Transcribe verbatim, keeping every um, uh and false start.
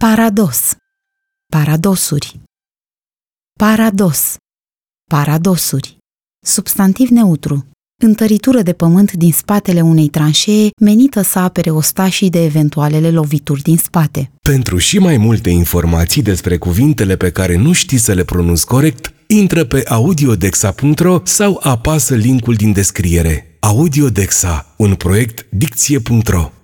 Parados. Paradosuri. Parados. Paradosuri. Substantiv neutru. Întăritură de pământ din spatele unei tranșee menită să apere ostașii de eventualele lovituri din spate. Pentru și mai multe informații despre cuvintele pe care nu știi să le pronunți corect, intră pe audiodexa punct ro sau apasă linkul din descriere. Audiodexa, un proiect dicție punct ro.